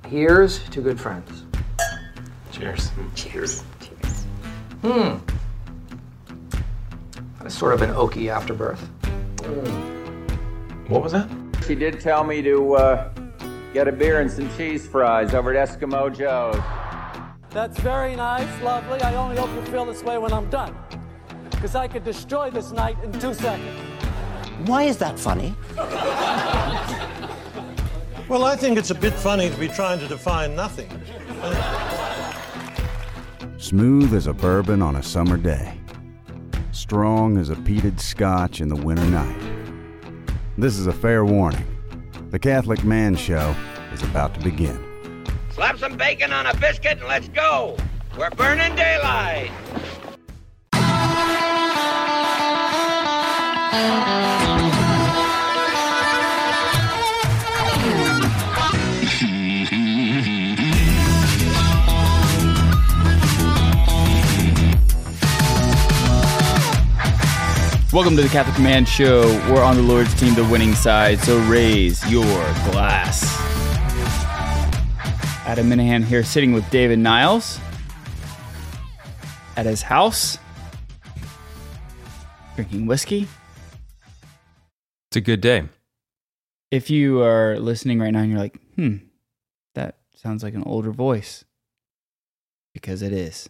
Here's to good friends. Cheers. Cheers. That's sort of an oaky afterbirth. What was that? She did tell me to get a beer and some cheese fries over at Eskimo Joe's. That's very nice, lovely. I only hope you feel this way when I'm done. Because I could destroy this night in 2 seconds. Why is that funny? Well, I think it's a bit funny to be trying to define nothing. Smooth as a bourbon on a summer day. Strong as a peated scotch in the winter night. This is a fair warning. The Catholic Man Show is about to begin. Slap some bacon on a biscuit and let's go. We're burning daylight. Welcome to the Catholic Man Show. We're on the Lord's team, the winning side, so raise your glass. Adam Minahan here, sitting with David Niles at his house, drinking whiskey. It's a good day. If you are listening right now and you're like, that sounds like an older voice, because it is.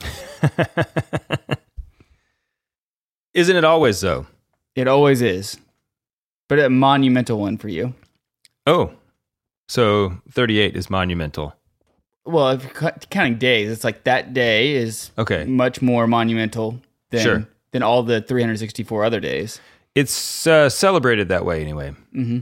Isn't it always so? It always is. But a monumental one for you. Oh, so 38 is monumental. Well, if you're counting days, it's like that day is much more monumental than all the 364 other days. It's celebrated that way anyway. Mm-hmm.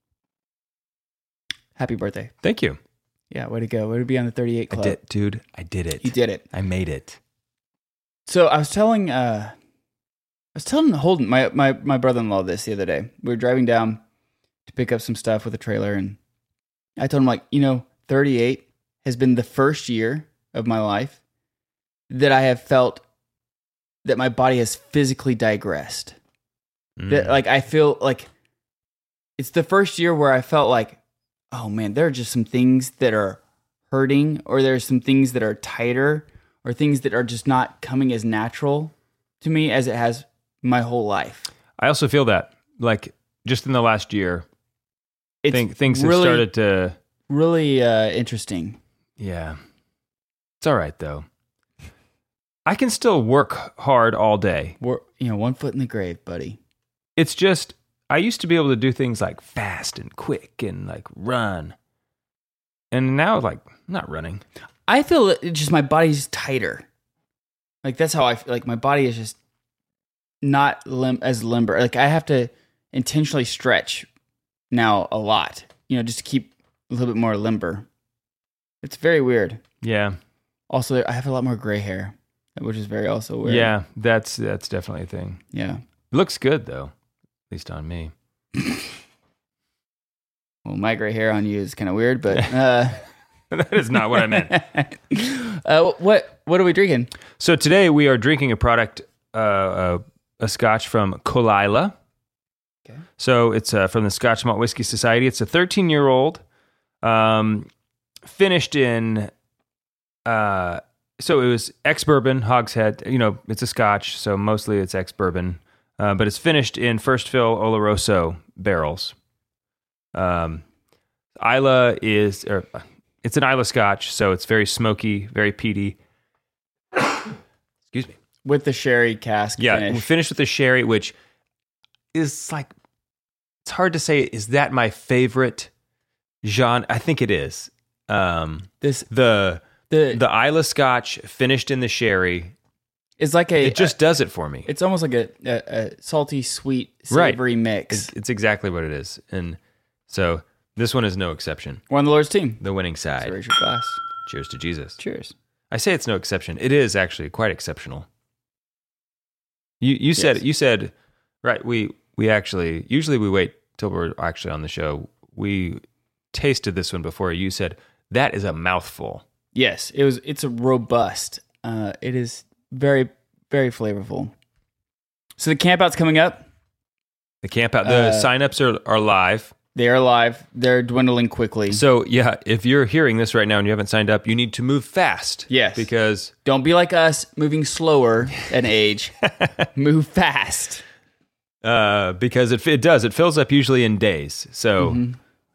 Happy birthday. Thank you. Yeah, way to go. Way to be on the 38 club. I did it. You did it. I made it. So I was telling Holden, my brother-in-law, this the other day. We were driving down to pick up some stuff with a trailer, and I told him, 38 has been the first year of my life that I have felt that my body has physically digressed. That, I feel like it's the first year where I felt like, oh man, there are just some things that are hurting, or there's some things that are tighter, or things that are just not coming as natural to me as it has my whole life. I also feel that, like, just in the last year, things have started to... Really interesting. Yeah. It's all right, though. I can still work hard all day. One foot in the grave, buddy. It's just, I used to be able to do things like fast and quick and, like, run. And now, like, I'm not running. I feel it's just my body's tighter. Like, that's how I feel. Like, my body is just not as limber. Like, I have to intentionally stretch now a lot, just to keep a little bit more limber. It's very weird. Yeah. Also, I have a lot more gray hair, which is very also weird. Yeah, that's definitely a thing. Yeah. It looks good, though, at least on me. Well, my gray hair on you is kind of weird, but... That is not what I meant. What are we drinking? So today we are drinking a product, a scotch from Colila. Okay. So it's from the Scotch Malt Whiskey Society. It's a 13-year-old, finished in. So it was ex-bourbon, hogshead. It's a scotch, so mostly it's ex-bourbon, but it's finished in first fill Oloroso barrels. Islay is. It's an Islay Scotch, so it's very smoky, very peaty. Excuse me. With the sherry cask finish. We finished with the sherry, which is like, it's hard to say, is that my favorite genre? I think it is. The Islay Scotch finished in the sherry is like it just does it for me. It's almost like a salty, sweet, savory mix. It's exactly what it is. And so... this one is no exception. We're on the Lord's team. The winning side. So raise your glass. Cheers to Jesus. Cheers. I say it's no exception. It is actually quite exceptional. You said, right, we actually, usually we wait till we're actually on the show. We tasted this one before. You said, that is a mouthful. Yes, it's a robust. It is very, very flavorful. So the campout's coming up. The signups are live. They are alive. They're dwindling quickly. So, yeah, if you're hearing this right now and you haven't signed up, you need to move fast. Yes. Because Don't be like us, moving slower at age. Move fast. because it does. It fills up usually in days. So,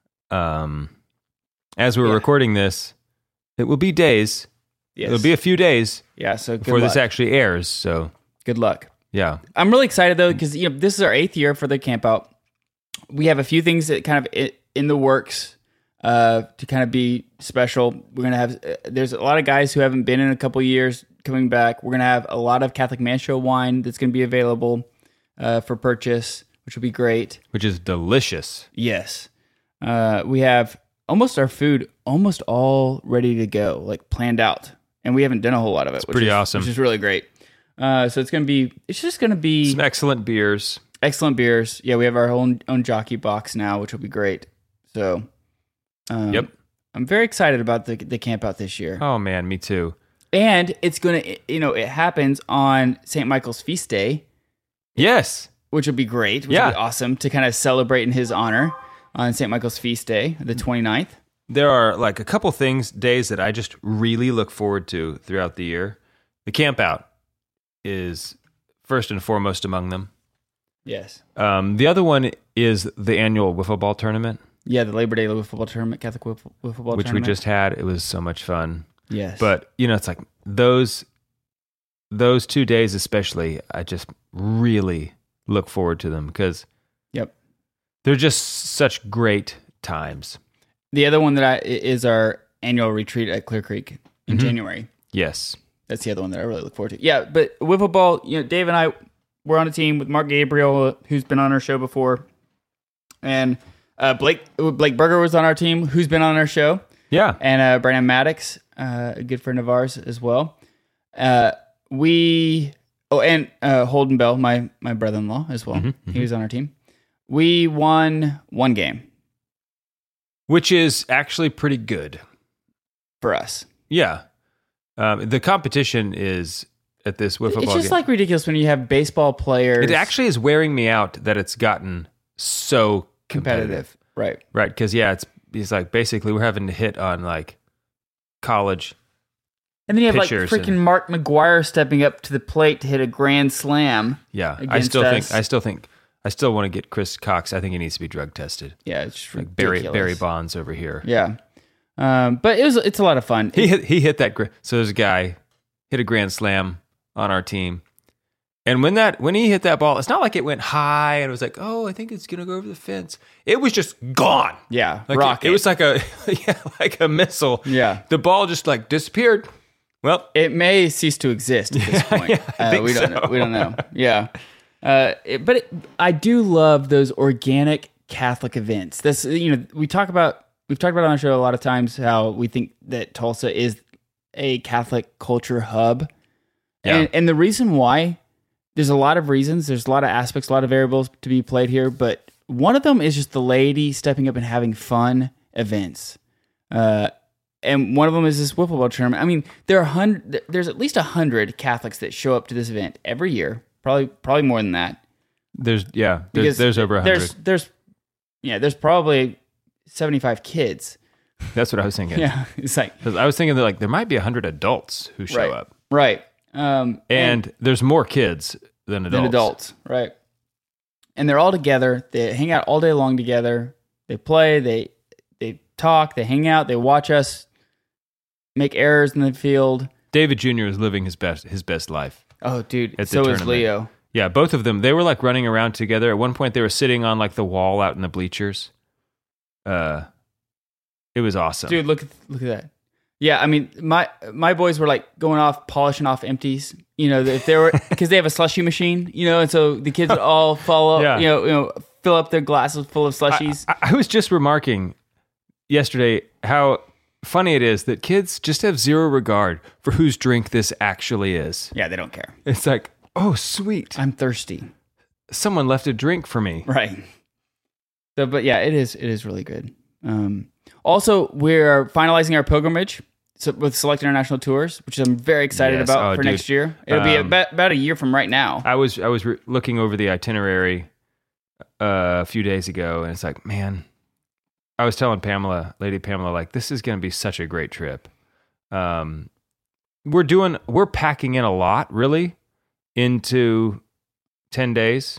as we're recording this, it will be days. Yes. It'll be a few days Yeah, so good before luck. this actually airs. So, Good luck. yeah. I'm really excited though because this is our 8th year for the camp out. We have a few things that kind of in the works to kind of be special. We're gonna have there's a lot of guys who haven't been in a couple years coming back. We're gonna have a lot of Catholic Man Show wine that's gonna be available for purchase, which will be great. Which is delicious. Yes, we have almost our food almost all ready to go, like planned out, and we haven't done a whole lot of it. Which pretty is awesome. Which is really great. So it's just gonna be Some excellent beers. excellent beers. Yeah, we have our own jockey box now, which will be great. So, Yep. I'm very excited about the camp out this year. Oh, man, me too. And it's going to, it happens on St. Michael's feast day, Yes. which will be great. Which will be awesome to kind of celebrate in his honor on St. Michael's feast day, the 29th. There are like a couple days that I just really look forward to throughout the year. The camp out is first and foremost among them. Yes. The other one is the annual wiffle ball tournament, Yeah, the Labor Day wiffle ball tournament, Catholic wiffle ball which tournament. we just had. It was so much fun. Yes. But, it's like those 2 days especially, I just really look forward to them because Yep. they're just such great times. The other one is our annual retreat at Clear Creek in January. Yes. That's the other one that I really look forward to. Yeah, but wiffle ball, Dave and I, we're on a team with Mark Gabriel, who's been on our show before, and Blake Berger was on our team, who's been on our show, Yeah. and Brandon Maddox, a good friend of ours as well. And Holden Bell, my brother-in-law as well. He was on our team. We won one game Which is actually pretty good. for us. Yeah. The competition is at this wiffle ball It's just game. like ridiculous when you have baseball players. It actually is wearing me out that it's gotten so competitive. Right. Right. Because, it's like basically we're having to hit on like college. And then you have like pitchers freaking and- Mark McGuire stepping up to the plate to hit a grand slam. Yeah. against I still want to get Chris Cox. I think he needs to be drug tested. Yeah, it's just Like ridiculous. Barry Bonds over here. Yeah. But it's a lot of fun. He hit that. So there's a guy hit a grand slam on our team. And when he hit that ball, it's not like it went high and it was like, oh, I think it's gonna go over the fence. It was just gone. Yeah, like rocket. it was like like a missile. Yeah. the ball just like disappeared. Well, It may cease to exist at this point. I think we don't so. know. We don't know. Yeah. I do love those organic Catholic events. That's we've talked about on our show a lot of times how we think that Tulsa is a Catholic culture hub. Yeah. And the reason why, there's a lot of reasons, there's a lot of aspects, a lot of variables to be played here, but one of them is just the laity stepping up and having fun events. And one of them is this wiffle ball tournament. I mean, there's at least 100 Catholics that show up to this event every year. Probably more than that. there's Because over 100. There's probably 75 kids. That's what I was thinking. Yeah, it's like 'Cause I was thinking that like there might be 100 adults who show up, right. and there's more kids than adults. Right? And they're all together. They hang out all day long together. They play. They talk. They hang out. They watch us make errors in the field. David Jr. is living his best life. Oh, dude! At the So is tournament. Leo. Yeah, both of them. They were like running around together. At one point, they were sitting on like the wall out in the bleachers. It was awesome, Dude, look at that. Yeah, I mean, my boys were like going off, polishing off empties. If they were because they have a slushy machine. And so the kids would all follow. Yeah. Fill up their glasses full of slushies. I was just remarking yesterday how funny it is that kids just have zero regard for whose drink this actually is. Yeah, they don't care. It's like, oh, sweet, I'm thirsty. someone left a drink for me. Right. So, but yeah, it is really good. Also, we're finalizing our pilgrimage with Select International Tours, which I'm very excited Yes. about Oh, for dude. next year. It'll be about a year from right now. I was looking over the itinerary a few days ago, and it's like, man, I was telling Lady Pamela, like, this is going to be such a great trip. We're packing in a lot, really, into 10 days.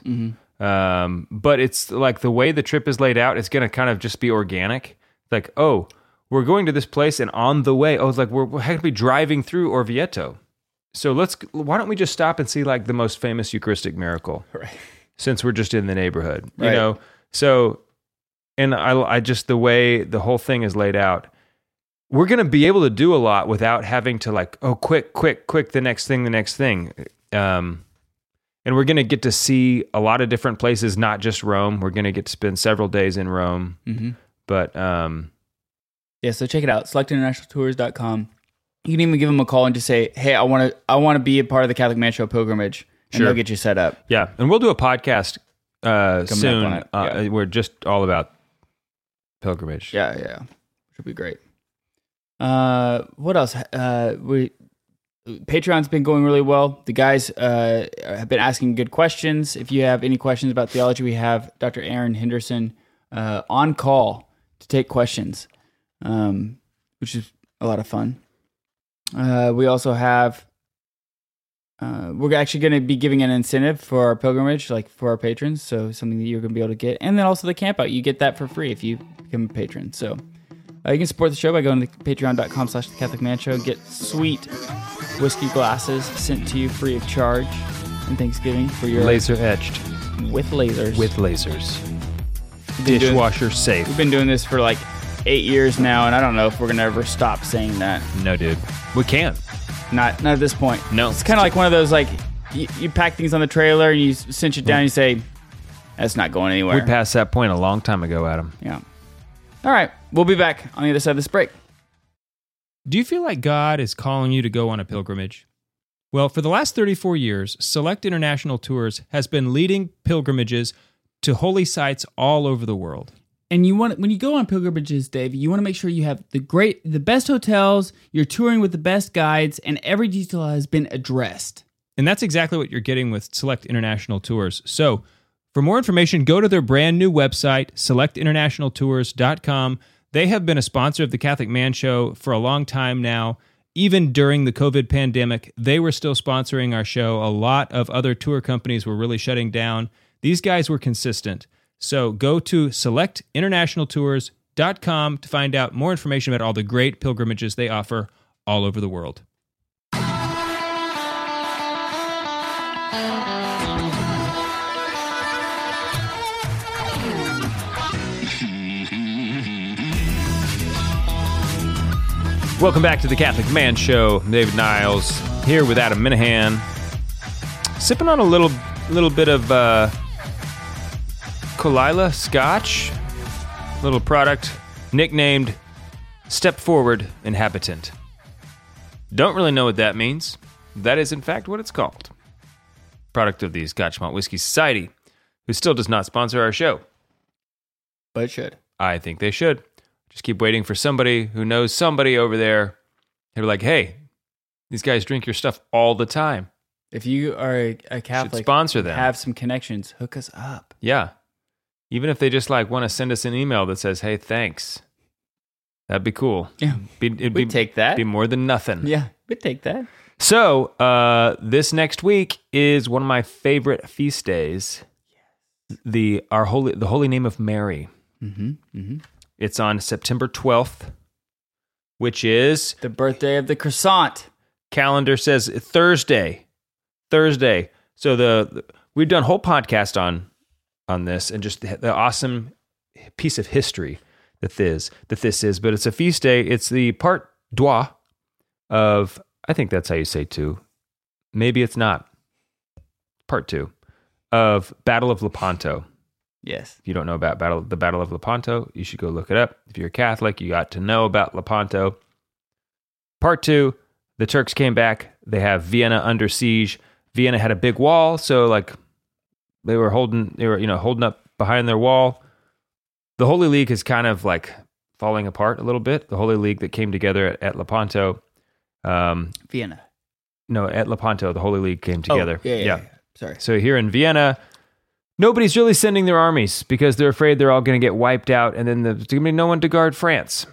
But it's like the way the trip is laid out, it's going to kind of just be organic. Like, oh, we're going to this place, and on the way, it's like we're going to be driving through Orvieto. So why don't we just stop and see like the most famous Eucharistic miracle? Right. Since we're just in the neighborhood, right. you know? So, and I just, the way the whole thing is laid out, we're going to be able to do a lot without having to like, oh, quick, the next thing. And we're going to get to see a lot of different places, not just Rome. We're going to get to spend several days in Rome. But, yeah, so check it out, selectinternationaltours.com. You can even give them a call and just say, hey, I want to be a part of the Catholic Man Show pilgrimage, and they'll get you set up. Yeah, and we'll do a podcast soon. Up on it. We're just all about pilgrimage. Yeah. Should be great. What else? Patreon's been going really well. The guys have been asking good questions. If you have any questions about theology, we have Dr. Aaron Henderson on call to take questions, which is a lot of fun. We also have, we're actually going to be giving an incentive for our pilgrimage, like for our patrons. So something that you're going to be able to get. And then also the camp out. You get that for free if you become a patron. So you can support the show by going to patreon.com/The Catholic Man Show. Get sweet whiskey glasses sent to you free of charge on Thanksgiving for your laser etched with lasers. Dishwasher safe. We've been doing this for like 8 years now, and I don't know if we're gonna ever stop saying that. No, dude, we can't. Not at this point. No, it's kind of like one of those like you pack things on the trailer and you cinch it down. And you say that's not going anywhere. We passed that point a long time ago, Adam. Yeah. All right, we'll be back on the other side of this break. Do you feel like God is calling you to go on a pilgrimage? Well, for the last 34 years, Select International Tours has been leading pilgrimages to holy sites all over the world. And when you go on pilgrimages, Dave, you want to make sure you have the best hotels, you're touring with the best guides, and every detail has been addressed. And that's exactly what you're getting with Select International Tours. So, for more information, go to their brand new website, selectinternationaltours.com. They have been a sponsor of the Catholic Man Show for a long time now. Even during the COVID pandemic, they were still sponsoring our show. A lot of other tour companies were really shutting down. These guys were consistent. So go to selectinternationaltours.com to find out more information about all the great pilgrimages they offer all over the world. Welcome back to the Catholic Man Show. I'm David Niles here with Adam Minahan, sipping on a little bit of Kalila Scotch, little product nicknamed Step Forward Inhabitant. Don't really know what that means. That is, in fact, what it's called. Product of the Scotch Malt Whiskey Society, who still does not sponsor our show. But it should. I think they should. Just keep waiting for somebody who knows somebody over there. They're like, hey, these guys drink your stuff all the time. If you are a Catholic, should sponsor them. Have some connections, hook us up. Yeah. Even if they just like want to send us an email that says, hey, thanks. That'd be cool. Yeah. We'd take that. Be more than nothing. Yeah, we'd take that. So, this next week is one of my favorite feast days. Yes. The Holy Name of Mary. It's on September 12th, which is the birthday of the croissant. Calendar says Thursday. So we've done a whole podcast on this and just the awesome piece of history that this is. But it's a feast day. It's the part deux of, I think that's how you say two. Maybe it's not. Part 2 of Battle of Lepanto. Yes. If you don't know about the Battle of Lepanto, you should go look it up. If you're a Catholic, you got to know about Lepanto. Part 2, the Turks came back. They have Vienna under siege. Vienna had a big wall, so like they were holding up behind their wall. The Holy League is kind of like falling apart a little bit. The Holy League that came together at Lepanto. Vienna. No, at Lepanto, the Holy League came together. Yeah. Sorry. So here in Vienna, nobody's really sending their armies because they're afraid they're all going to get wiped out, and then there's going to be no one to guard France.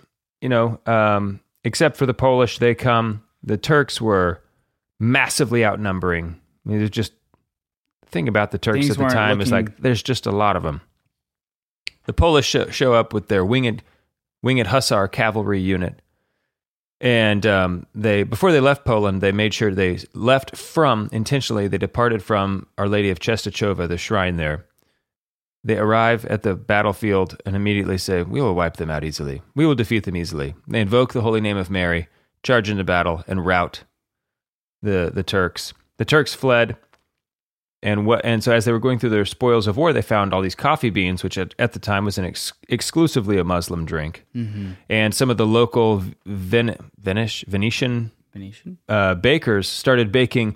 Except for the Polish, they come. The Turks were massively outnumbering. I mean, there's just the thing about the Turks at the time is like there's just a lot of them. The Polish show up with their winged hussar cavalry unit, and before they left Poland, they made sure they left intentionally. They departed from Our Lady of Czestochowa, the shrine there. They arrive at the battlefield and immediately say, "We will wipe them out easily. We will defeat them easily." They invoke the holy name of Mary, charge into battle, and rout the Turks. The Turks fled, and so as they were going through their spoils of war, they found all these coffee beans, which at the time was exclusively a Muslim drink. Mm-hmm. And some of the local Venetian bakers started baking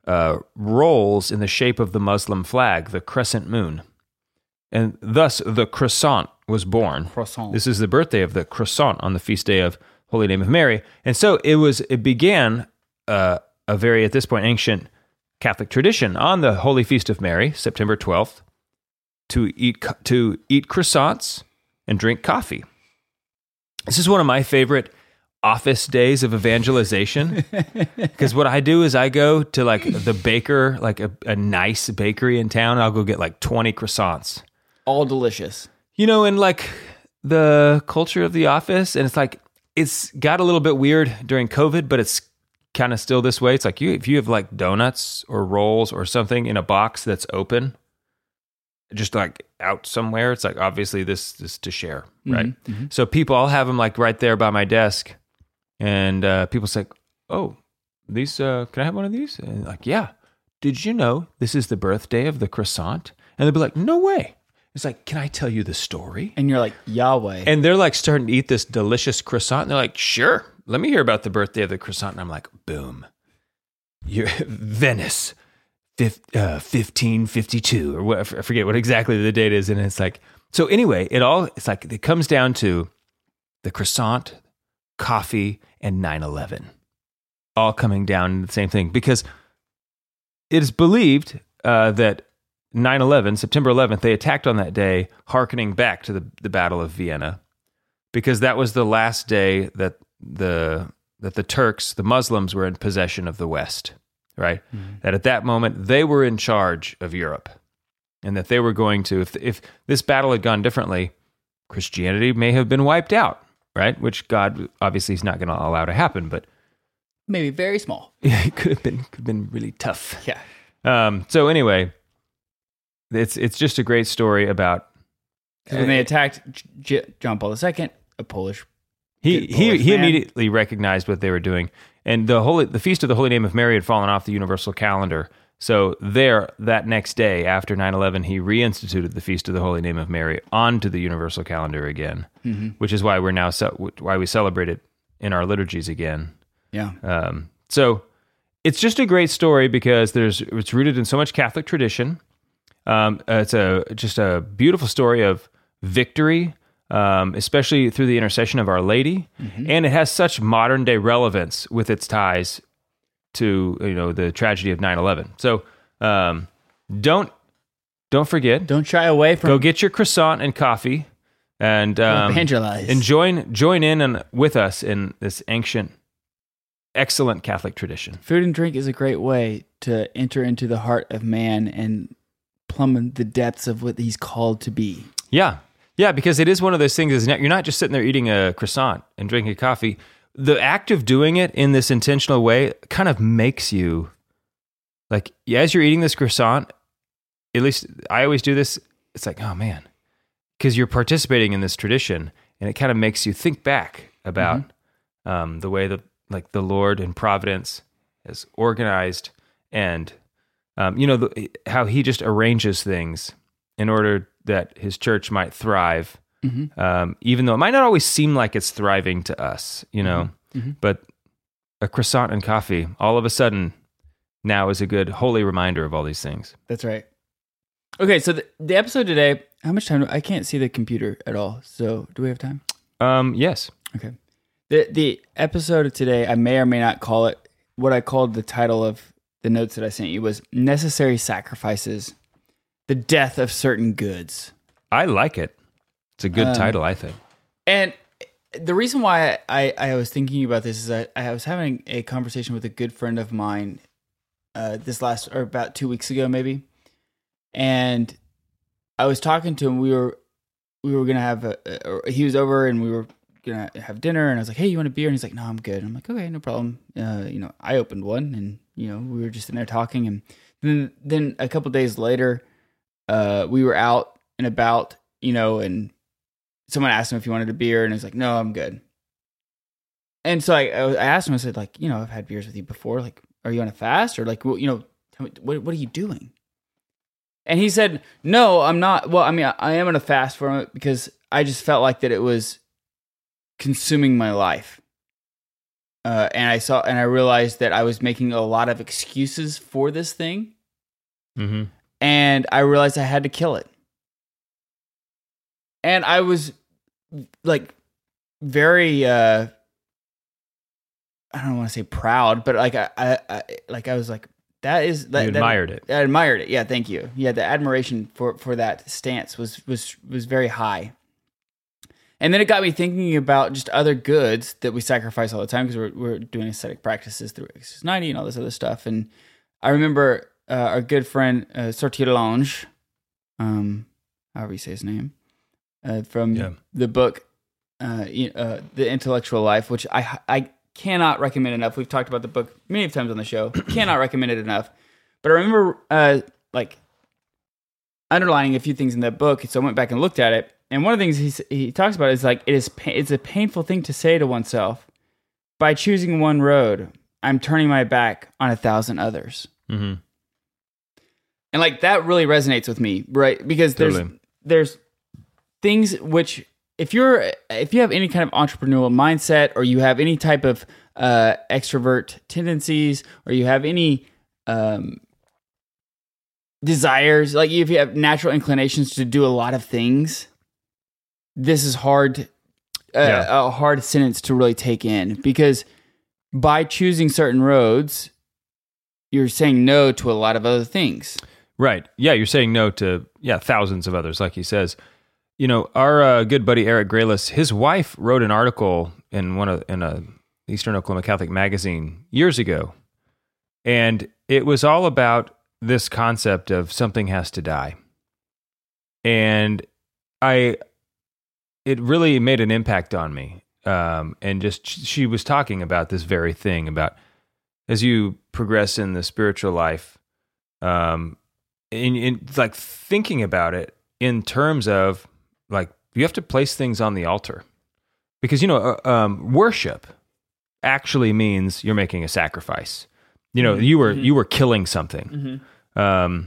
rolls in the shape of the Muslim flag, the crescent moon. And thus the croissant was born. This is the birthday of the croissant on the feast day of Holy Name of Mary. And so it began a very, at this point, ancient Catholic tradition on the Holy Feast of Mary, September 12th, to eat croissants and drink coffee. This is one of my favorite office days of evangelization, because what I do is I go to like the baker, like a nice bakery in town. I'll go get like 20 croissants. All delicious. In like the culture of the office, and it's got a little bit weird during COVID, but it's kind of still this way. It's like if you have like donuts or rolls or something in a box that's open, just like out somewhere, it's like obviously this is to share, right? Mm-hmm. So I'll have them like right there by my desk, and people say, "Oh, these can I have one of these?" And like, "Yeah, did you know this is the birthday of the croissant?" And they'll be like, "No way." It's like, "Can I tell you the story?" And you're like, "Yahweh." And they're like starting to eat this delicious croissant. And they're like, "Sure, let me hear about the birthday of the croissant." And I'm like, boom. You're Venice, 1552, or what, I forget what exactly the date is. And it's like, so anyway, it comes down to the croissant, coffee, and 9/11. All coming down to the same thing. Because it is believed that 9/11, September 11th, they attacked on that day, hearkening back to the Battle of Vienna, because that was the last day that the Turks, the Muslims, were in possession of the West, right? Mm-hmm. That at that moment, they were in charge of Europe, and that they were going to, if this battle had gone differently, Christianity may have been wiped out, right? Which God obviously is not going to allow to happen, but maybe very small. It could have been really tough. Yeah. So anyway, it's just a great story about when they attacked John Paul II, a Polish. He immediately recognized what they were doing, and the Feast of the Holy Name of Mary had fallen off the universal calendar. So that next day after 9/11, he reinstituted the Feast of the Holy Name of Mary onto the universal calendar again, mm-hmm. which is why why we celebrate it in our liturgies again. Yeah. So it's just a great story because it's rooted in so much Catholic tradition. It's just a beautiful story of victory. Especially through the intercession of Our Lady, mm-hmm. and it has such modern day relevance with its ties to the tragedy of 9/11. So don't forget, don't shy away from. Go get your croissant and coffee, and evangelize, and join in with us in this ancient, excellent Catholic tradition. Food and drink is a great way to enter into the heart of man and plumb the depths of what he's called to be. Yeah. Yeah, because it is one of those things, you're not just sitting there eating a croissant and drinking coffee. The act of doing it in this intentional way kind of makes you, like, as you're eating this croissant, at least I always do this, it's like, oh man, because you're participating in this tradition, and it kind of makes you think back about mm-hmm. The way that, like, the Lord in Providence has organized and, how he just arranges things in order that his church might thrive, mm-hmm. Even though it might not always seem like it's thriving to us, mm-hmm. but a croissant and coffee, all of a sudden, now is a good holy reminder of all these things. That's right. Okay, so the episode today, how much time? I can't see the computer at all, so do we have time? Yes. Okay. The episode of today, I may or may not call it, what I called the title of the notes that I sent you was Necessary Sacrifices The Death of Certain Goods. I like it. It's a good title, I think. And the reason why I was thinking about this is I was having a conversation with a good friend of mine about 2 weeks ago, maybe. And I was talking to him. We were gonna have he was over and we were gonna have dinner. And I was like, "Hey, you want a beer?" And he's like, "No, I'm good." And I'm like, "Okay, no problem." I opened one, and we were just in there talking. And then a couple days later, we were out and about, and someone asked him if he wanted a beer, and he's like, "No, I'm good." And so I asked him. I said, like, I've had beers with you before. Like, are you on a fast, or like, well, tell me, what are you doing? And he said, "No, I'm not. Well, I mean, I am on a fast from it because I just felt like that it was consuming my life." And I realized that I was making a lot of excuses for this thing. Mm-hmm. And I realized I had to kill it. And I was like very, I don't want to say proud, but like I was like, that is that. You admired it. I admired it. Yeah, thank you. Yeah, the admiration for that stance was very high. And then it got me thinking about just other goods that we sacrifice all the time because we're doing ascetic practices through Exodus 90 and all this other stuff. And I remember our good friend Sortier-Lange, however you say his name, from the book The Intellectual Life, which I cannot recommend enough. We've talked about the book many times on the show. Cannot recommend it enough. But I remember underlining a few things in that book, so I went back and looked at it. And one of the things he talks about is like it's a painful thing to say to oneself, by choosing one road, I'm turning my back on 1,000 others. Mm-hmm. And like that really resonates with me, right? Because there's things which if you have any kind of entrepreneurial mindset, or you have any type of extrovert tendencies, or you have any desires, like if you have natural inclinations to do a lot of things, this is a hard sentence to really take in, because by choosing certain roads, you're saying no to a lot of other things. Right. Yeah, you're saying no to thousands of others, like he says. Our good buddy Eric Graylis, his wife wrote an article in a Eastern Oklahoma Catholic magazine years ago, and it was all about this concept of something has to die. And it really made an impact on me. And just she was talking about this very thing, about as you progress in the spiritual life, in like thinking about it in terms of like you have to place things on the altar, because worship actually means you're making a sacrifice. You were killing something. Mm-hmm.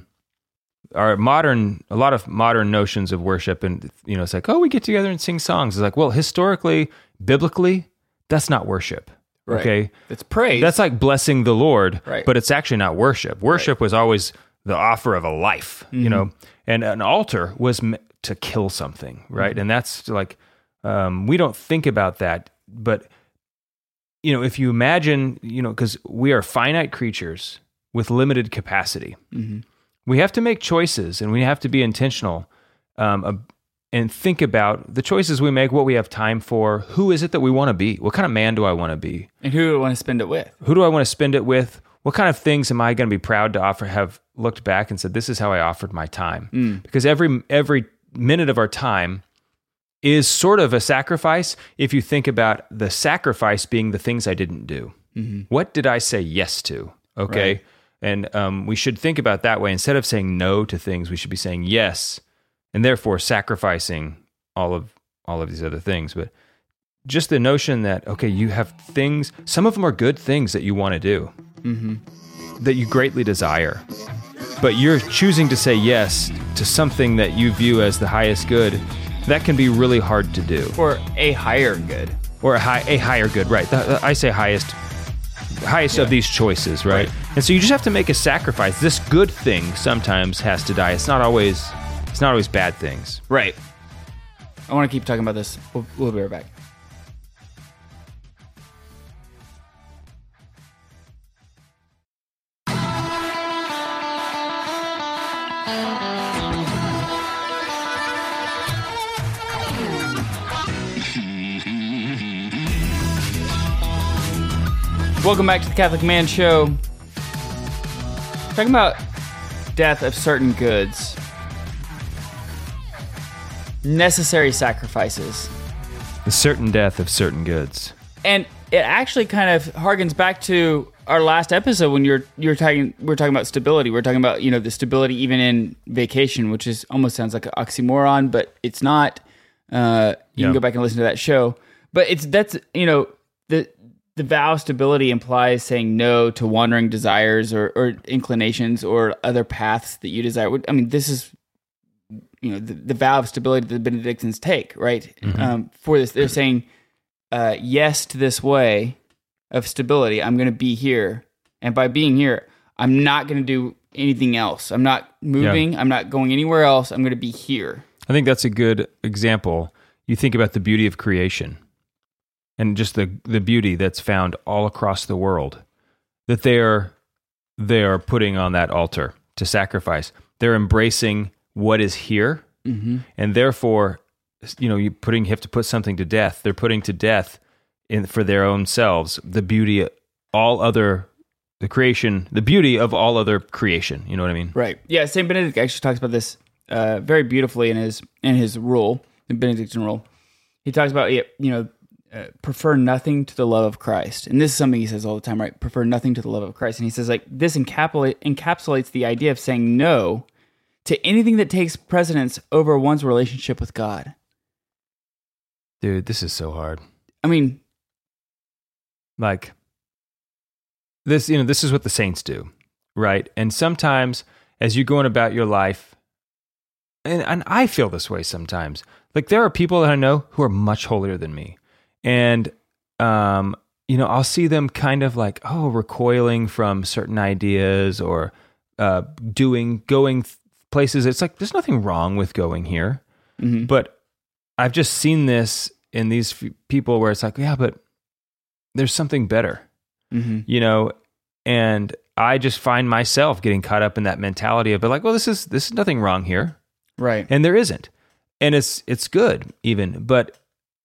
A lot of modern notions of worship, and it's like, oh, we get together and sing songs. It's like, well, historically, biblically, that's not worship. Right. Okay, it's praise. That's like blessing the Lord, right. But it's actually not worship. Worship was always the offer of a life, Mm-hmm. And an altar was to kill something, right? Mm-hmm. And that's like, we don't think about that, but if you imagine, because we are finite creatures with limited capacity. Mm-hmm. We have to make choices, and we have to be intentional and think about the choices we make, what we have time for, who is it that we want to be, what kind of man do I want to be, and who do I want to spend it with? Who do I want to spend it with? What kind of things am I going to be proud to have looked back and said, this is how I offered my time? Because every minute of our time is sort of a sacrifice if you think about the sacrifice being the things I didn't do. Mm-hmm. What did I say yes to? Okay. Right. And we should think about that way. Instead of saying no to things, we should be saying yes, and therefore sacrificing all of these other things. But just the notion that, okay, you have things, some of them are good things that you want to do, mm-hmm. that you greatly desire, but you're choosing to say yes to something that you view as the highest good. That can be really hard to do. Or a higher good. Or a higher good, right. I say highest of these choices, right? And so you just have to make a sacrifice. This good thing sometimes has to die. It's not always bad things. Right. I want to keep talking about this. We'll be right back. Welcome back to the Catholic Man Show. Talking about death of certain goods. Necessary sacrifices. The certain death of certain goods. And it actually kind of harkens back to our last episode when we're talking about stability. We're talking about, the stability even in vacation, which is almost sounds like an oxymoron, but it's not. You can go back and listen to that show. But the vow of stability implies saying no to wandering desires or inclinations or other paths that you desire. I mean, this is, the vow of stability that the Benedictines take, right? Mm-hmm. For this, they're saying yes to this way of stability. I'm going to be here. And by being here, I'm not going to do anything else. I'm not moving. Yeah. I'm not going anywhere else. I'm going to be here. I think that's a good example. You think about the beauty of creation. And just the beauty that's found all across the world, that they are putting on that altar to sacrifice. They're embracing what is here, mm-hmm. and therefore, you have to put something to death. They're putting to death for their own selves the beauty of the beauty of all other creation. You know what I mean? Right. Yeah. Saint Benedict actually talks about this very beautifully in his rule, the Benedictine rule. He talks about prefer nothing to the love of Christ. And this is something he says all the time, right? Prefer nothing to the love of Christ. And he says, this encapsulates the idea of saying no to anything that takes precedence over one's relationship with God. Dude, this is so hard. I mean, like this, this is what the saints do, right? And sometimes as you're going about your life, and I feel this way sometimes, like there are people that I know who are much holier than me. And, I'll see them kind of like, recoiling from certain ideas or going places. It's like, there's nothing wrong with going here. Mm-hmm. But I've just seen this in these people where it's like, yeah, but there's something better, mm-hmm. And I just find myself getting caught up in that mentality of like, well, this is nothing wrong here. Right. And there isn't. And it's good even, but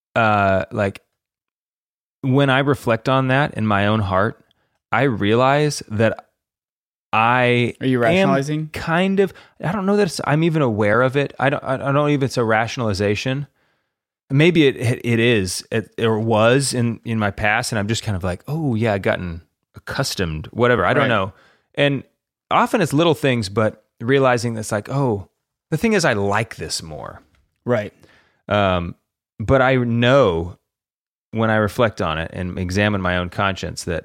when I reflect on that in my own heart, I realize that are you rationalizing? Kind of. I don't know that I'm even aware of it. I don't know if it's a rationalization. Maybe it is or was in my past, and I'm just kind of like, oh yeah, I've gotten accustomed. Whatever. I don't know. And often it's little things, but realizing that's like, oh, the thing is, I like this more. Right. But I know when I reflect on it and examine my own conscience that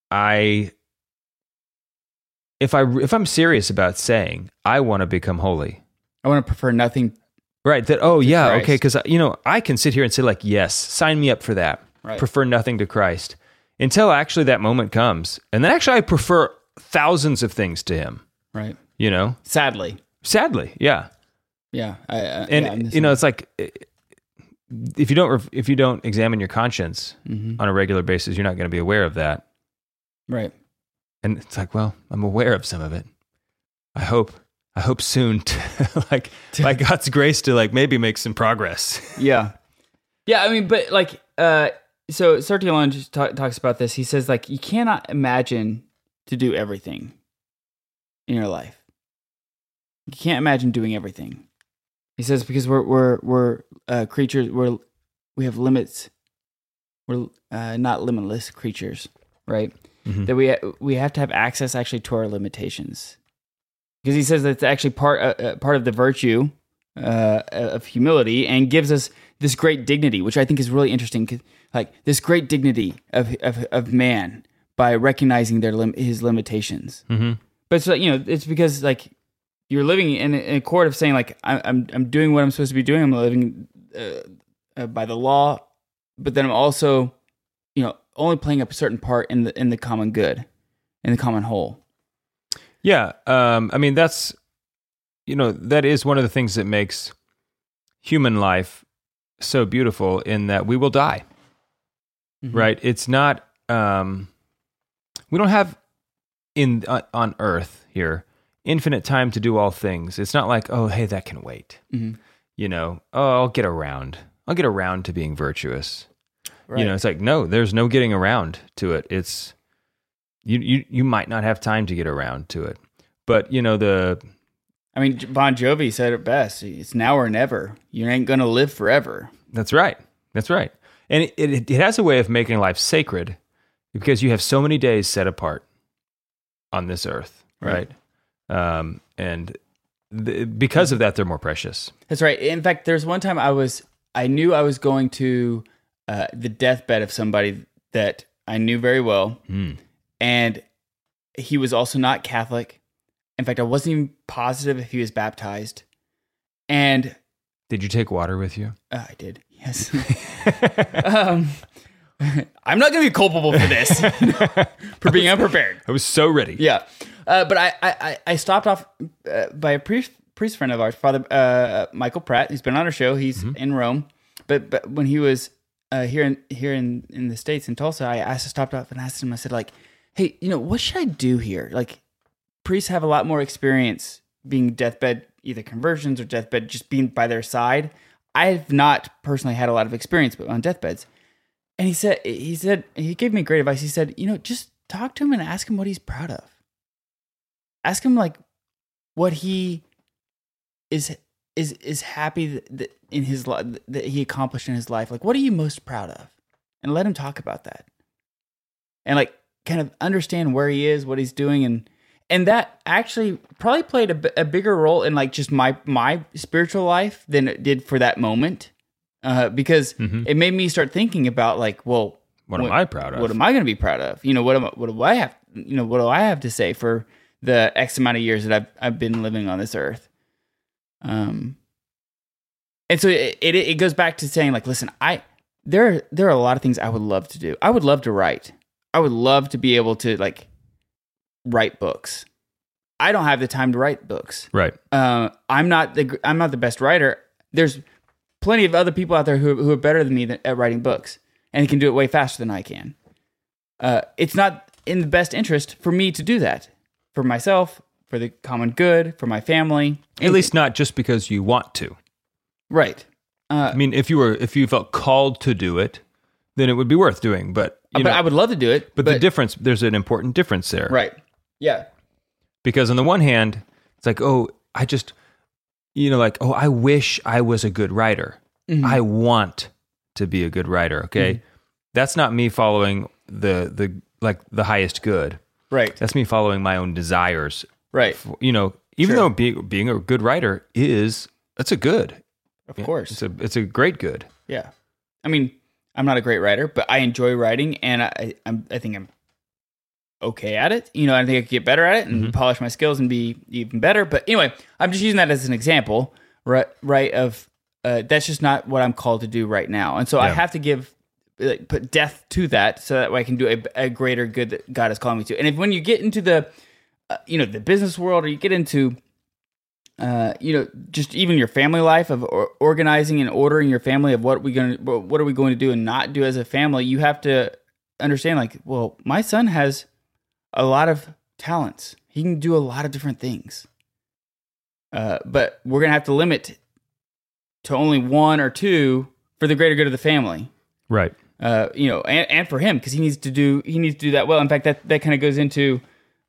if I'm serious about saying I want to become holy, I want to prefer nothing. Right. That okay, because I can sit here and say like, yes, sign me up for that. Right. Prefer nothing to Christ until actually that moment comes, and then actually I prefer thousands of things to Him. Right. Sadly, yeah. Yeah. It's like. If you don't examine your conscience mm-hmm. on a regular basis, you're not going to be aware of that. Right. And it's like, well, I'm aware of some of it. I hope soon to by God's grace to maybe make some progress. Yeah. Yeah. I mean, but so Sertilon just talks about this. He says you cannot imagine to do everything in your life. You can't imagine doing everything. He says because we're creatures, we have limits. We're not limitless creatures, right? Mm-hmm. That we have to have access actually to our limitations. Because he says that's actually part of the virtue of humility, and gives us this great dignity, which I think is really interesting. Like this great dignity of man by recognizing his limitations. Mm-hmm. But so, it's because you're living in a court of saying I'm doing what I'm supposed to be doing. I'm living by the law, but then I'm also, only playing a certain part in the common good, in the common whole. Yeah, I mean that's, that is one of the things that makes human life so beautiful in that we will die, mm-hmm. right? It's not, we don't have on earth here infinite time to do all things. It's not like, oh, hey, that can wait. Mm-hmm. I'll get around to being virtuous. Right. It's like, no, there's no getting around to it. It's you might not have time to get around to it. But I mean, Bon Jovi said it best. It's now or never. You ain't going to live forever. That's right. That's right. And it has a way of making life sacred because you have so many days set apart on this earth, right? And because of that, they're more precious. That's right. In fact, there's one time I knew I was going to the deathbed of somebody that I knew very well. And he was also not Catholic. In fact, I wasn't even positive if he was baptized. And did you take water with you? I did. Yes. I'm not going to be culpable for this, for being unprepared. I was so ready. Yeah. But I stopped off by a priest friend of ours, Father Michael Pratt, who's been on our show. He's in Rome. But when he was here in the States, in Tulsa, I stopped off and asked him, I said, like, hey, what should I do here? Like, priests have a lot more experience being deathbed, either conversions or deathbed, just being by their side. I have not personally had a lot of experience on deathbeds. And he gave me great advice. He said, just talk to him and ask him what he's proud of. Ask him like what he is happy that in his life that he accomplished in his life. Like, what are you most proud of? And let him talk about that. And like kind of understand where he is, what he's doing, and that actually probably played a bigger role in like just my spiritual life than it did for that moment. Because it made me start thinking about like, well, what am I proud of? What am I going to be proud of? What do I have? What do I have to say for the X amount of years that I've been living on this earth? And so it goes back to saying like, listen, there are a lot of things I would love to do. I would love to write. I would love to be able to like write books. I don't have the time to write books. Right. I'm not the best writer. There's plenty of other people out there who are better than me at writing books and can do it way faster than I can. It's not in the best interest for me to do that for myself, for the common good, for my family. At least not just because you want to. Right. I mean, if you felt called to do it, then it would be worth doing. But I would love to do it. But the difference, there's an important difference there. Right. Yeah. Because on the one hand, it's like, I wish I was a good writer. Mm-hmm. I want to be a good writer. Okay. Mm-hmm. That's not me following the highest good. Right. That's me following my own desires. Right. Even though being a good writer that's a good. Of course. It's a great good. Yeah. I mean, I'm not a great writer, but I enjoy writing, and I think I'm okay at it. I think I could get better at it and polish my skills and be even better. But anyway, I'm just using that as an example, right? Of that's just not what I'm called to do right now, and so I have to put death to that, so that way I can do a greater good that God is calling me to. And when you get into the the business world, or you get into just even your family life of organizing and ordering your family of what are we going to do and not do as a family, you have to understand like, well, my son has a lot of talents. He can do a lot of different things. But we're going to have to limit to only one or two for the greater good of the family. Right. And for him, because he needs to do that well. In fact, that kind of goes into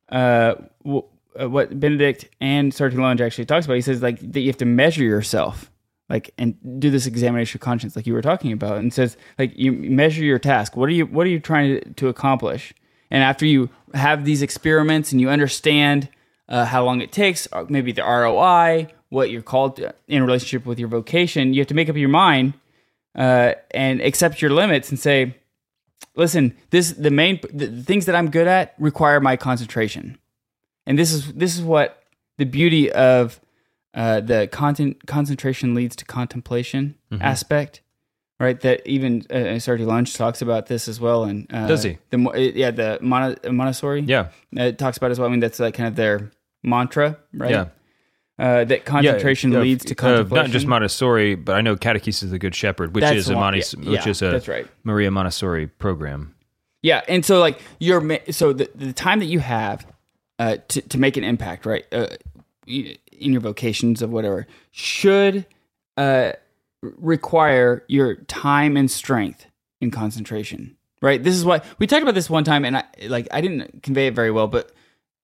what Benedict and Sergeant Lunge actually talks about. He says like that you have to measure yourself, like, and do this examination of conscience, like you were talking about, and says like you measure your task. What are you trying to accomplish? And after you have these experiments and you understand how long it takes, or maybe the ROI, what you're called to, in relationship with your vocation, you have to make up your mind and accept your limits and say, listen, the things that I'm good at require my concentration. And this is what the beauty of the concentration leads to contemplation aspect, right? That even Sergeant Lunge talks about this as well. And does he? The Montessori. Yeah, it talks about as well. I mean, that's like kind of their mantra, right? Yeah. That concentration leads to contemplation. Not just Montessori, but I know Catechesis of the Good Shepherd, which is a that's right. Maria Montessori program. Yeah, and so like the time that you have to make an impact, right, in your vocations of whatever, should require your time and strength in concentration. right? This is why we talked about this one time, and I didn't convey it very well, but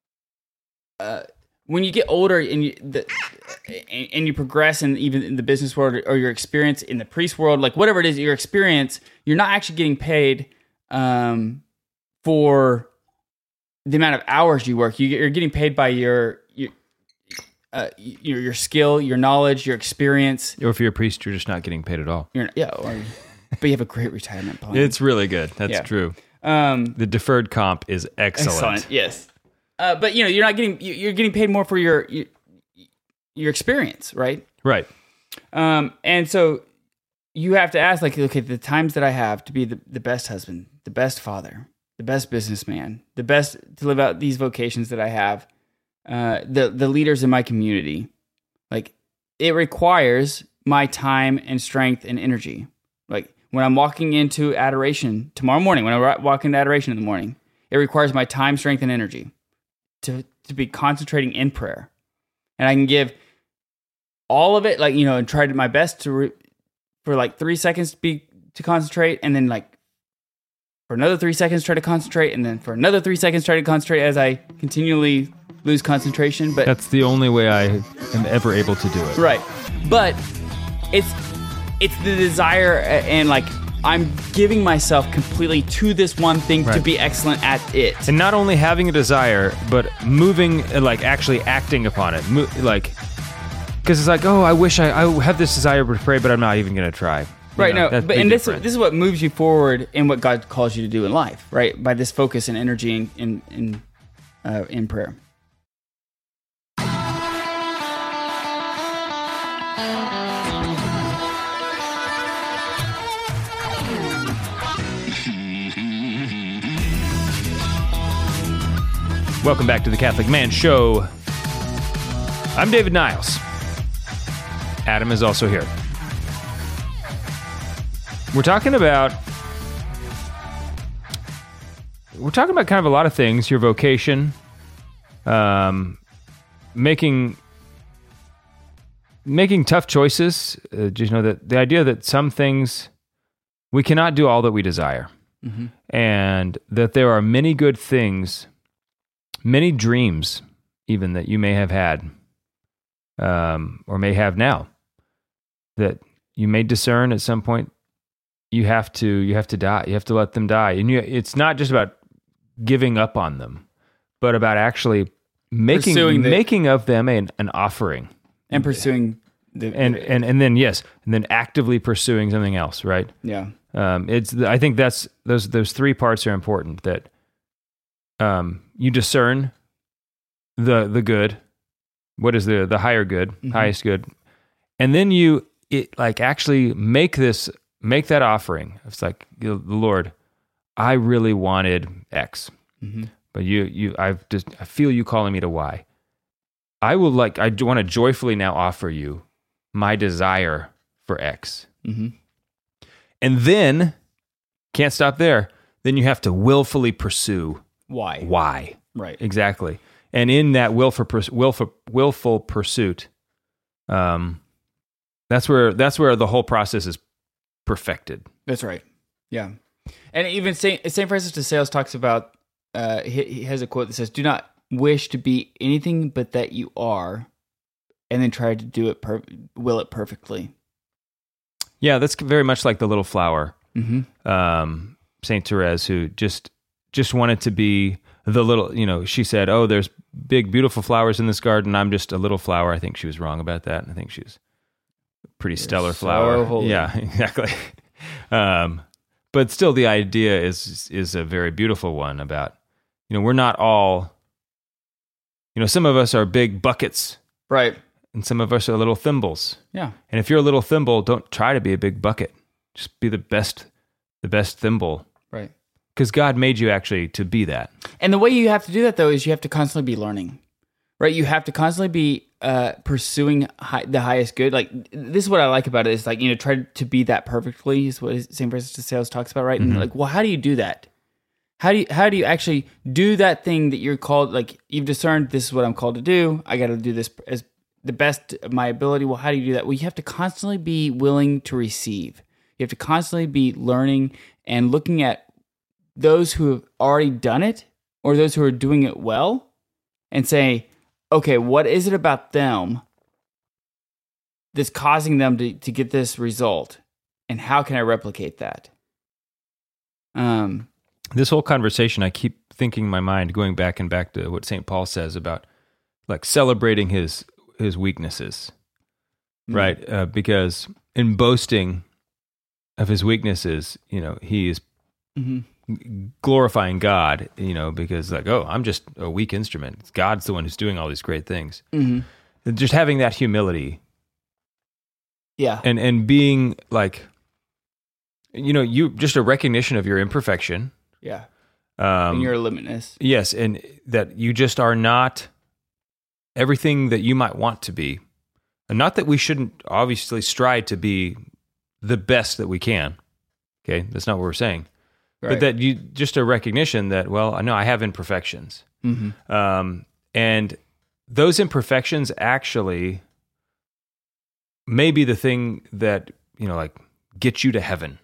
when you get older and you progress, and even in the business world or your experience in the priest world, like whatever it is, your experience, you're not actually getting paid for the amount of hours you work. You're getting paid by your skill, your knowledge, your experience. Or if you're a priest, you're just not getting paid at all. But you have a great retirement plan. It's really good. That's true. The deferred comp is excellent. Yes. But you're not getting you're getting paid more for your experience, right? Right. And so you have to ask, like, okay, the times that I have to be the best husband, the best father, the best businessman, the best to live out these vocations that I have, the leaders in my community, like, it requires my time and strength and energy. Like, when I'm walking into adoration tomorrow morning, when I walk into adoration in the morning, it requires my time, strength, and energy to be concentrating in prayer. And I can give all of it, like, and try my best for like 3 seconds to concentrate, and then like for another 3 seconds try to concentrate, and then for another 3 seconds try to concentrate as I continually lose concentration. But that's the only way I am ever able to do it. Right. But it's the desire, and like I'm giving myself completely to this one thing to be excellent at it. And not only having a desire, but moving, like actually acting upon it. Because it's like, oh, I wish I have this desire to pray, but I'm not even going to try. Right. This is what moves you forward in what God calls you to do in life, right? By this focus and energy in prayer. Welcome back to the Catholic Man Show. I'm David Niles. Adam is also here. We're talking about kind of a lot of things. Your vocation, making tough choices. That the idea that some things we cannot do all that we desire, and that there are many good things, many dreams, even that you may have had, or may have now, that you may discern at some point. You have to die. You have to let them die, and it's not just about giving up on them, but about actually making of them an offering, and pursuing and then actively pursuing something else. Right? Yeah. I think that's those three parts are important. That you discern the good, what is the higher good, highest good, and then actually make that offering. It's like, the Lord, I really wanted X, but I feel you calling me to Y. I want to joyfully now offer you my desire for X, and then can't stop there. Then you have to willfully pursue Y. Right. Exactly. And in that willful pursuit, that's where the whole process is perfected. That's right. Yeah. And even St. Francis de Sales talks about, he has a quote that says, "Do not wish to be anything but that you are, and then try to do it, will it perfectly." Yeah, that's very much like the little flower. Saint Therese, who just wanted to be the little, she said, "Oh, there's big, beautiful flowers in this garden. I'm just a little flower." I think she was wrong about that. I think she was a pretty stellar flower. Holy. Yeah, exactly. But still, the idea is a very beautiful one about, we're not all, some of us are big buckets. Right. And some of us are little thimbles. Yeah. And if you're a little thimble, don't try to be a big bucket. Just be the best thimble. Right. Because God made you actually to be that. And the way you have to do that, though, is you have to constantly be learning, right? You have to constantly be pursuing the highest good. Like, this is what I like about it, is like, try to be that perfectly, is what St. Francis de Sales talks about, right? And like, well, how do you do that? How do you actually do that thing that you're called, like, you've discerned, this is what I'm called to do. I got to do this as the best of my ability. Well, how do you do that? Well, you have to constantly be willing to receive. You have to constantly be learning and looking at those who have already done it or those who are doing it well and say, okay, what is it about them that's causing them to get this result? And how can I replicate that? This whole conversation, I keep thinking in my mind, going back to what St. Paul says about like celebrating his weaknesses, right? Because in boasting of his weaknesses, he is glorifying God, because like, oh, I'm just a weak instrument. God's the one who's doing all these great things. Mm-hmm. Just having that humility. Yeah. And being like, you just a recognition of your imperfection. Yeah. And your limitness. Yes. And that you just are not everything that you might want to be. And not that we shouldn't obviously strive to be the best that we can. Okay. That's not what we're saying. Right. But that you just a recognition that, well, I know I have imperfections. Mm-hmm. And those imperfections actually may be the thing that, like get you to heaven.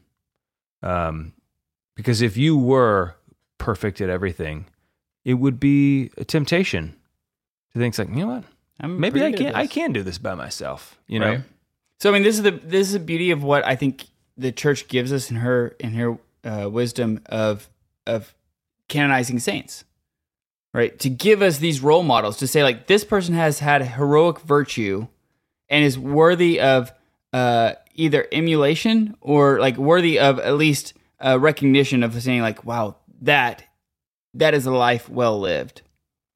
Because if you were perfect at everything, it would be a temptation to think like, you know what? Maybe I can do this by myself, Right. So I mean, this is the beauty of what I think the church gives us in her wisdom of canonizing saints, right? To give us these role models, to say like this person has had heroic virtue and is worthy of either emulation or like worthy of at least recognition of saying like, wow, that is a life well lived.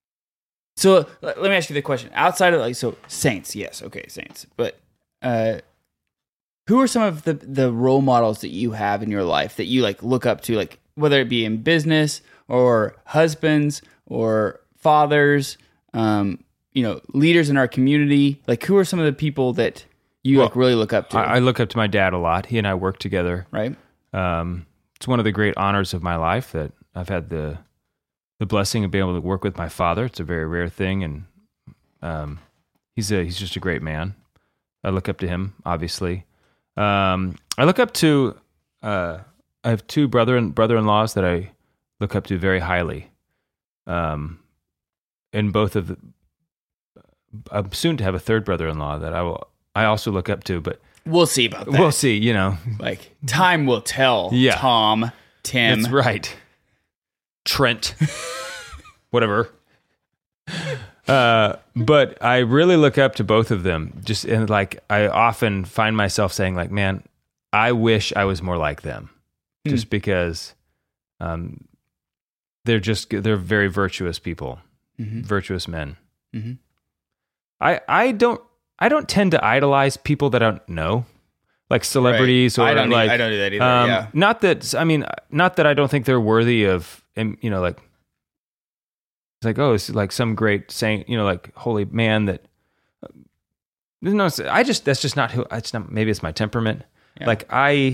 So let me ask you the question. Outside of saints, yes, okay, saints. But who are some of the role models that you have in your life that you like look up to, like whether it be in business or husbands or fathers, leaders in our community? Like who are some of the people that you like really look up to? I look up to my dad a lot. He and I work together. Right. It's one of the great honors of my life that I've had the blessing of being able to work with my father. It's a very rare thing, and he's just a great man. I look up to him, obviously. I look up to I have two brother-in-laws that I look up to very highly. And both of I'm soon to have a third brother-in-law that I also look up to, but we'll see about that. We'll see, Like time will tell. Yeah. Tom, Tim. That's right. Trent. Whatever. But I really look up to both of them. I often find myself saying like, man, I wish I was more like them. Just because they're very virtuous people, virtuous men. Mm-hmm. I don't tend to idolize people that I don't know, like celebrities, right. or I don't do that either. Yeah. Not that I don't think they're worthy of, like it's like, oh, it's like some great saint, like holy man that. No, that's just not who. It's not. Maybe it's my temperament. Yeah. Like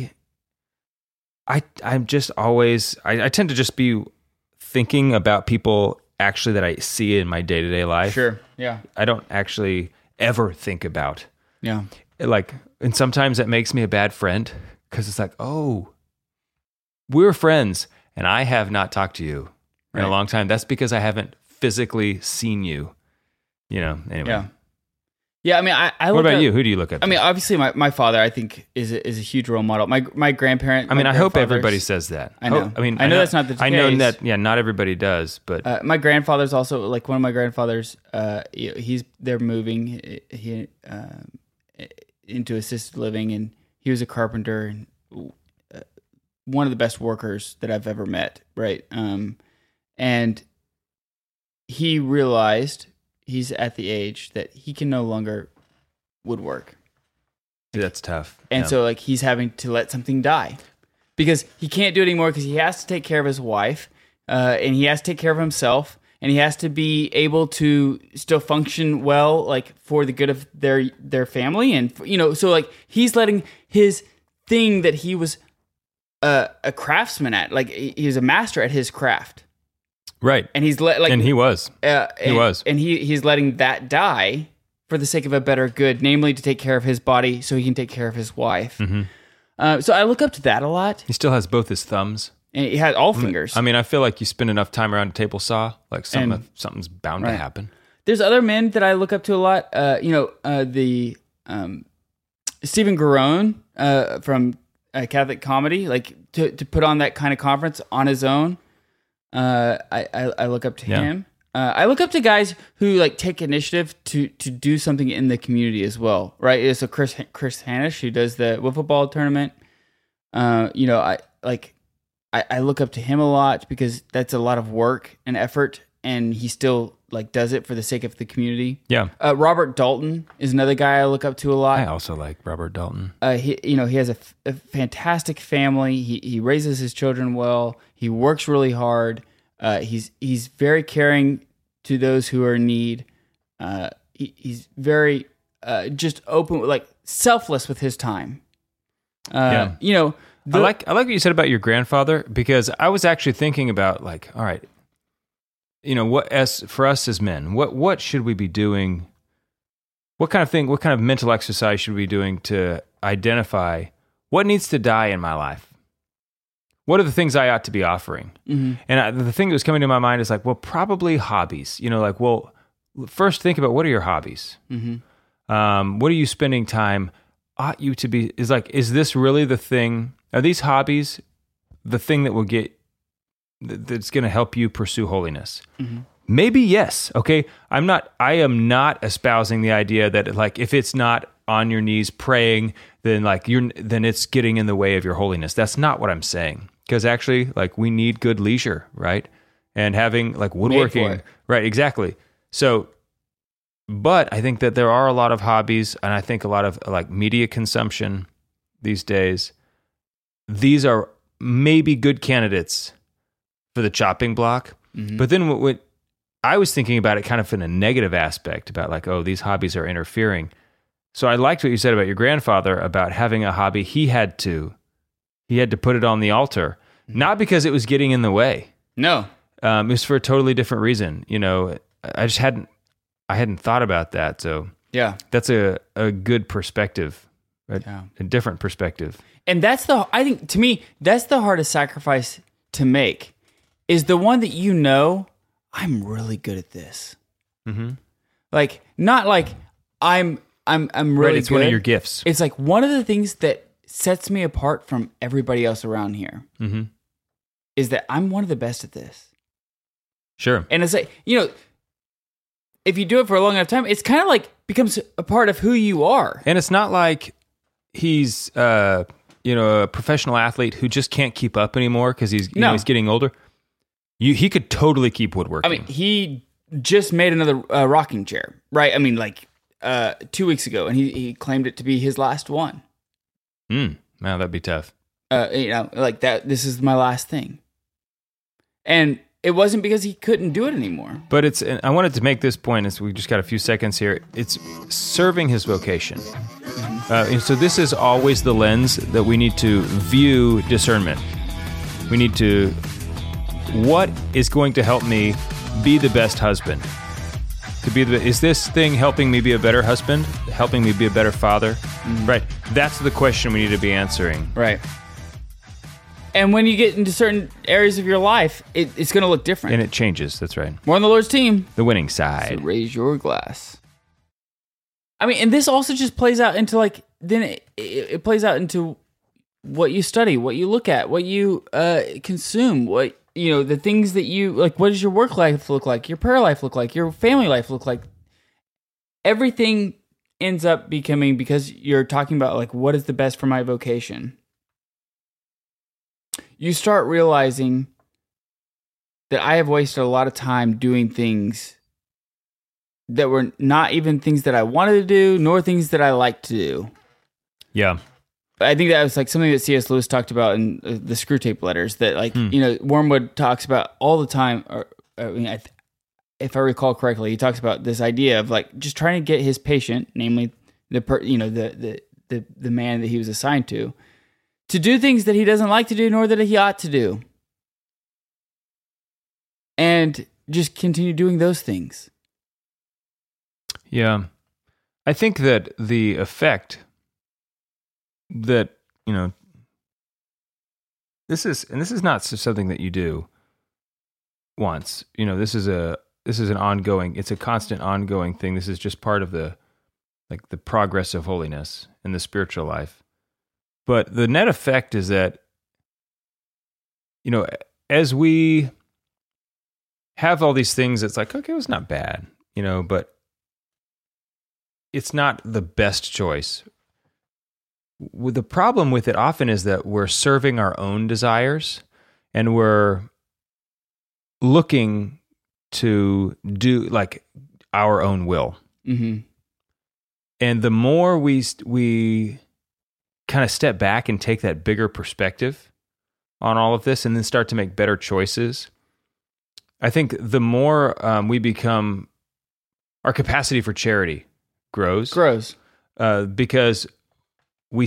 I'm just always. I tend to just be thinking about people actually that I see in my day-to-day life. Sure. Yeah. I don't actually ever think about. Yeah. Like, and sometimes that makes me a bad friend because it's like, oh, we're friends and I have not talked to you in a long time. That's because I haven't physically seen you, anyway. Yeah. Yeah. I mean, I what about you? Who do you look at? I mean, obviously my father, I think is a huge role model. My grandparent. I mean, I hope everybody says that. I know. I know that's not the case. I know that, not everybody does, but my grandfather's also like one of my grandfathers. They're moving into assisted living, and he was a carpenter and one of the best workers that I've ever met. Right. And he realized he's at the age that he can no longer woodwork. That's tough. And so like he's having to let something die because he can't do it anymore because he has to take care of his wife and he has to take care of himself and he has to be able to still function well, like for the good of their family. And, so like he's letting his thing that he was a craftsman at, like he was a master at his craft. Right. And he's and he was. And he's letting that die for the sake of a better good, namely to take care of his body so he can take care of his wife. Mm-hmm. So I look up to that a lot. He still has both his thumbs. And he had all fingers. I mean, I feel like you spend enough time around a table saw, like something's bound to happen. There's other men that I look up to a lot. Stephen Garone from Catholic Comedy, like to put on that kind of conference on his own. I look up to him. I look up to guys who like take initiative to do something in the community as well, right? So Chris Hanish, who does the wiffle ball tournament. I look up to him a lot because that's a lot of work and effort, and he still like does it for the sake of the community. Yeah. Robert Dalton is another guy I look up to a lot. I also like Robert Dalton. He has a fantastic family. He raises his children well. He works really hard. He's very caring to those who are in need. He's very just open, like selfless with his time. I like what you said about your grandfather, because I was actually thinking about like, all right, for us as men, what should we be doing? What kind of mental exercise should we be doing to identify what needs to die in my life? What are the things I ought to be offering? Mm-hmm. And the thing that was coming to my mind is like, well, probably hobbies. First think about what are your hobbies? Mm-hmm. What are you spending time? Ought you to be? Is this really the thing? Are these hobbies the thing that will that's going to help you pursue holiness? Mm-hmm. Maybe yes. Okay, I am not espousing the idea that like if it's not on your knees praying, then it's getting in the way of your holiness. That's not what I'm saying. Because actually, like, we need good leisure, right? And having like woodworking, right? Exactly. So, but I think that there are a lot of hobbies, and I think a lot of like media consumption these days. These are maybe good candidates for the chopping block. Mm-hmm. But then what I was thinking about it kind of in a negative aspect about like, oh, these hobbies are interfering. So I liked what you said about your grandfather about having a hobby. He had to put it on the altar, not because it was getting in the way. No, it was for a totally different reason. I just hadn't thought about that. So yeah, that's a good perspective, a different perspective. And I think to me, that's the hardest sacrifice to make, is the one that I'm really good at this. Mm-hmm. Like, not like I'm really right, it's good. One of your gifts. It's like one of the things that sets me apart from everybody else around here, mm-hmm. is that I'm one of the best at this. Sure. And it's like, if you do it for a long enough time, it's kind of like becomes a part of who you are. And it's not like he's, a professional athlete who just can't keep up anymore because he's getting older. He could totally keep woodworking. I mean, he just made another rocking chair, right? I mean, like 2 weeks ago, and he claimed it to be his last one. Man, that'd be tough. Like that. This is my last thing, and it wasn't because he couldn't do it anymore. But I wanted to make this point, as we just got a few seconds here. It's serving his vocation. And so this is always the lens that we need to view discernment. We need to, what is going to help me be the best husband? Is this thing helping me be a better husband? Helping me be a better father? Mm-hmm. Right. That's the question we need to be answering. Right. And when you get into certain areas of your life, it's going to look different. And it changes. That's right. We're on the Lord's team. The winning side. So raise your glass. I mean, and this also just plays out into like, then it plays out into what you study, what you look at, what you consume, what, the things that you, like, what does your work life look like? Your prayer life look like? Your family life look like? Everything ends up becoming, because you're talking about like, what is the best for my vocation? You start realizing that I have wasted a lot of time doing things that were not even things that I wanted to do, nor things that I like to do. Yeah. But I think that was like something that C.S. Lewis talked about in the Screw Tape Letters, that like, Wormwood talks about all the time. Or, if I recall correctly, he talks about this idea of like just trying to get his patient, namely the man that he was assigned to do things that he doesn't like to do, nor that he ought to do. And just continue doing those things. Yeah. I think that the effect that, this is not something that you do once. This is an ongoing. It's a constant, ongoing thing. This is just part of the progress of holiness in the spiritual life. But the net effect is that, as we have all these things, it's like, okay, it's not bad, but it's not the best choice. The problem with it often is that we're serving our own desires and we're looking to do our own will. Mm-hmm. And the more we kind of step back and take that bigger perspective on all of this and then start to make better choices, I think the more we become, our capacity for charity grows. Because we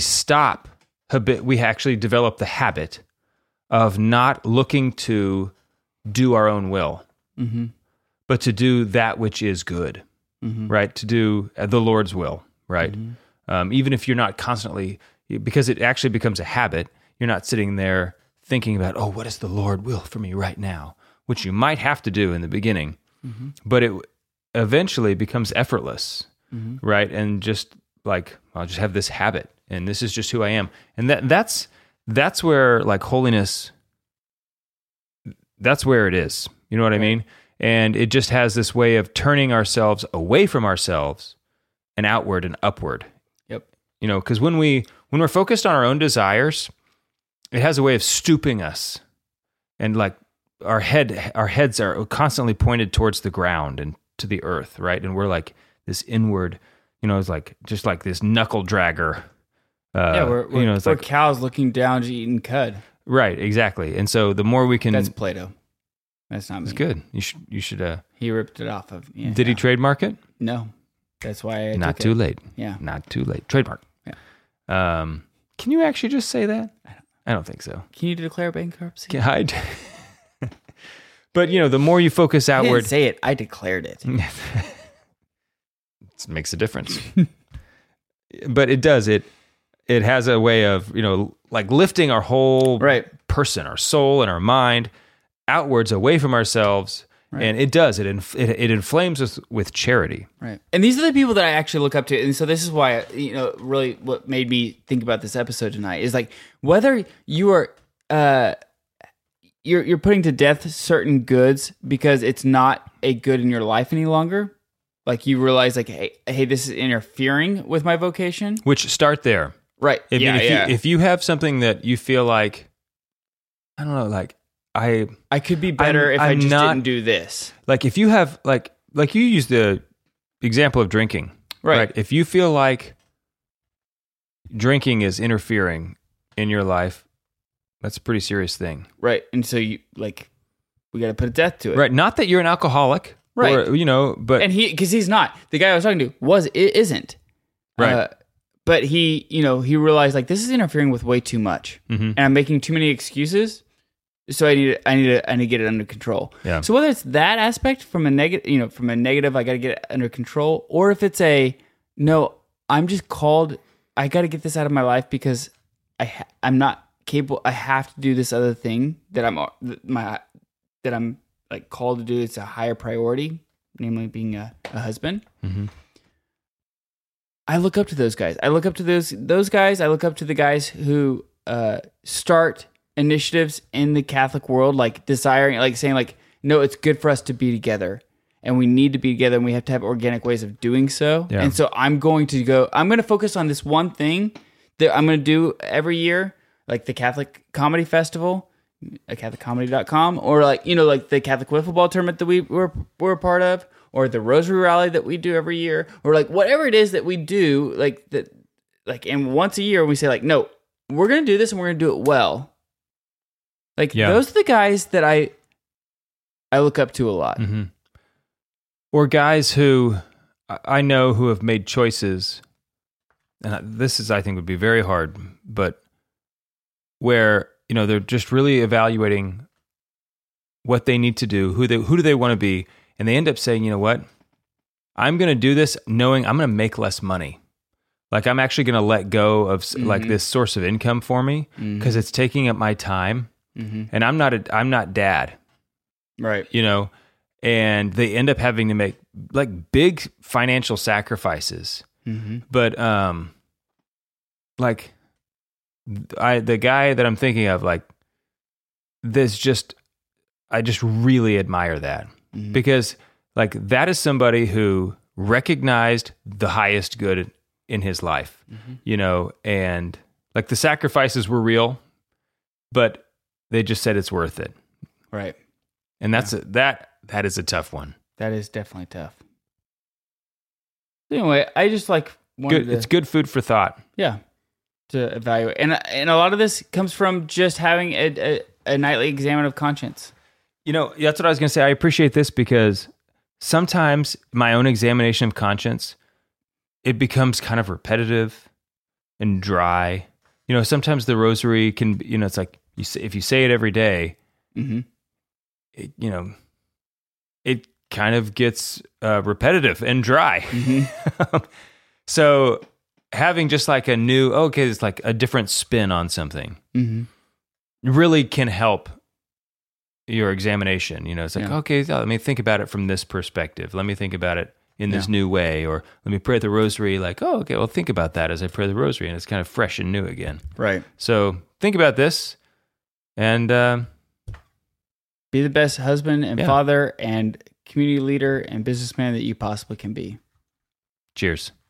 we actually develop the habit of not looking to do our own will, mm-hmm. but to do that which is good, mm-hmm. right? To do the Lord's will, right? Mm-hmm. Even if you're not constantly, because it actually becomes a habit, you're not sitting there thinking about, oh, what does the Lord will for me right now? Which you might have to do in the beginning, mm-hmm. but it eventually becomes effortless, mm-hmm. right? And just I'll just have this habit, and this is just who I am. And that's where holiness, that's where it is. You know what I mean? And it just has this way of turning ourselves away from ourselves and outward and upward. Yep. Because when we're focused on our own desires, it has a way of stooping us, and our heads are constantly pointed towards the ground and to the earth, right? And we're like this inward, it's just like this knuckle dragger. We're cows looking down to eating cud. Right, exactly. And so the more we can, that's Plato. That's not me. It's good. You should. He ripped it off of. Yeah, did he trademark it? No, that's why. Not too late. Yeah, not too late. Trademark. Yeah. Can you actually just say that? I don't think so. Can you declare bankruptcy? Can I? But the more you focus outward, I didn't say it. I declared it. It makes a difference. But it does. It has a way of lifting our whole person, our soul, and our mind outwards, away from ourselves. Right. And it does. It inflames us with charity. Right. And these are the people that I actually look up to. And so this is why, really what made me think about this episode tonight is whether you are, you're putting to death certain goods because it's not a good in your life any longer. You realize hey, this is interfering with my vocation. Which start there. Right. If you have something that you feel like, I don't know, I could be better if I just didn't do this. If you have you use the example of drinking, right? If you feel like drinking is interfering in your life, that's a pretty serious thing, right? And so we got to put a death to it, right? Not that you're an alcoholic, right? Or, but because he's not. The guy I was talking to isn't, right? But he realized this is interfering with way too much, mm-hmm. and I'm making too many excuses. So I need to get it under control. Yeah. So whether it's that aspect from a negative, I got to get it under control, or if it's I'm just called. I got to get this out of my life because I'm not capable. I have to do this other thing that I'm called to do. It's a higher priority, namely being a husband. Mm-hmm. I look up to those guys. I look up to those guys. I look up to the guys who start initiatives in the Catholic world, saying no, it's good for us to be together and we need to be together and we have to have organic ways of doing so. Yeah. And so I'm going to focus on this one thing that I'm going to do every year, the Catholic Comedy Festival, CatholicComedy.com, or the Catholic Wiffle Ball tournament that we're a part of, or the Rosary Rally that we do every year, or whatever it is that we do, and once a year we say no, we're going to do this and we're going to do it well. Those are the guys that I look up to a lot. Mm-hmm. Or guys who I know who have made choices, and this is, I think, would be very hard, but where, they're just really evaluating what they need to do, who do they want to be, and they end up saying, you know what, I'm going to do this knowing I'm going to make less money. I'm actually going to let go of this source of income for me because it's taking up my time. and I'm not dad, Right. you know, and they end up having to make like big financial sacrifices. But like the guy that I'm thinking of, like I just really admire that because like that is somebody who recognized the highest good in his life, you know, and like the sacrifices were real, but they just said it's worth it. Right. And that's that is a tough one. That is definitely tough. Anyway, I just like wanted It's good food for thought. Yeah, to evaluate, and a lot of this comes from just having a nightly examine of conscience. You know, that's what I was going to say. I appreciate this because sometimes my own examination of conscience, it becomes kind of repetitive and dry. You know, sometimes the rosary can, you know, it's like if you say it every day, it, you know, it kind of gets repetitive and dry. So having just like a new, it's like a different spin on something really can help your examination. You know, it's like, okay, let me think about it from this perspective. Let me think about it in this new way, or let me pray the rosary like, well, think about that as I pray the rosary, and it's kind of fresh and new again. Right. So think about this and be the best husband and father and community leader and businessman that you possibly can be. Cheers.